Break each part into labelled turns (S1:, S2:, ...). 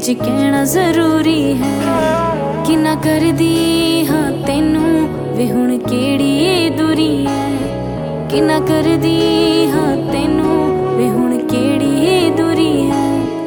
S1: च कहना जरूरी है कि ना कर दी हाँ तेनू वे हुण केड़ी दूरी है, कि ना कर दी हाँ तेनू वे हुण केड़ी दूरी है।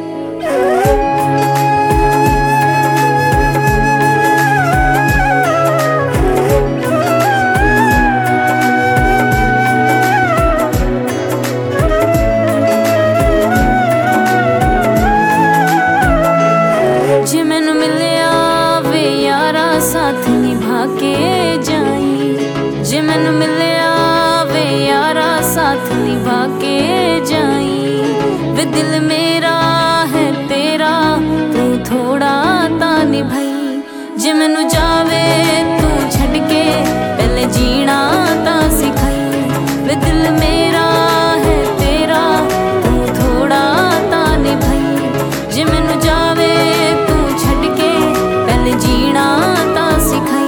S1: जे मैनू मिलिया वे यारा साथ निभा के जाई, जे मैनू मिलिया वे यारा साथ निभा के जाई। वे दिल मेरा है तेरा तू थोड़ा ता निभाई, जे मैनू जावे तू छड़ के पहले जीना ता सिखाई। वे दिल मेरा है तेरा तू थोड़ा ता निभाई, जे मैनू जावे जीना ता सिखाई।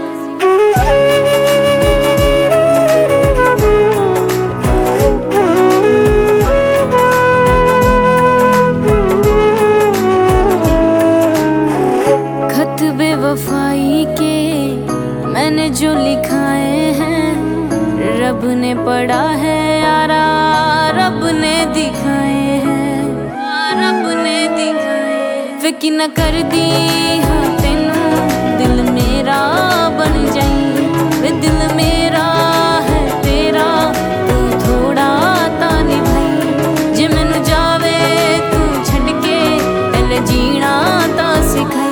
S1: खत बेवफाई के मैंने जो लिखाए हैं, रब ने पढ़ा है यारा, रब ने दिखाए हैं, रब ने दिखाए। वे कि न कर दी हाँ तेनू दिल मेरा बन जाई। वे दिल मेरा है तेरा तू थोड़ा ता निभाई, जे मैनू जावे तू छड़ के पहले जीना ता सिखाई।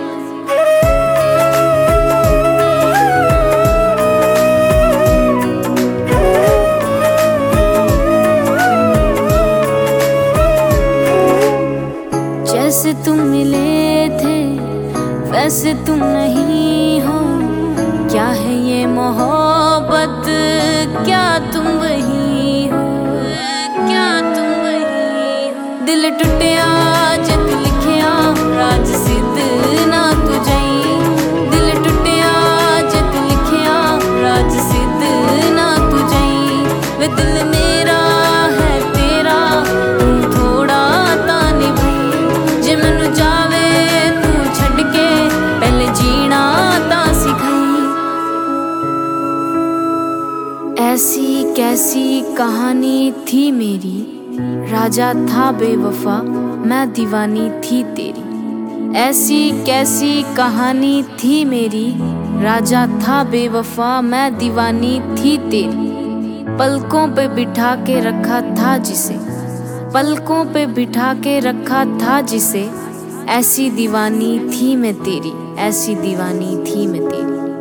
S1: जैसे तुम मिले थे वैसे तुम नहीं हो, क्या है ये मोहब्बत, क्या तुम वही हो, क्या तुम वही हो। दिल टूटिया जब लिखिया राज सिद्ध ना तू जाई, दिल टूटिया जब लिखिया राज सिद्ध ना तू जाई। वे दिल मेरा है तेरा तू थोड़ा ता निभाई, जे मैनू जावे तू छड़ के पहले जीना ता सिखाई। ऐसी कैसी कहानी थी मेरी, राजा था बेवफा मैं दीवानी थी तेरी। ऐसी कैसी कहानी थी मेरी, राजा था बेवफा मैं दीवानी थी तेरी। पलकों पे बिठा के रखा था जिसे, पलकों पे बिठा के रखा था जिसे, ऐसी दीवानी थी मैं तेरी, ऐसी दीवानी थी मैं तेरी।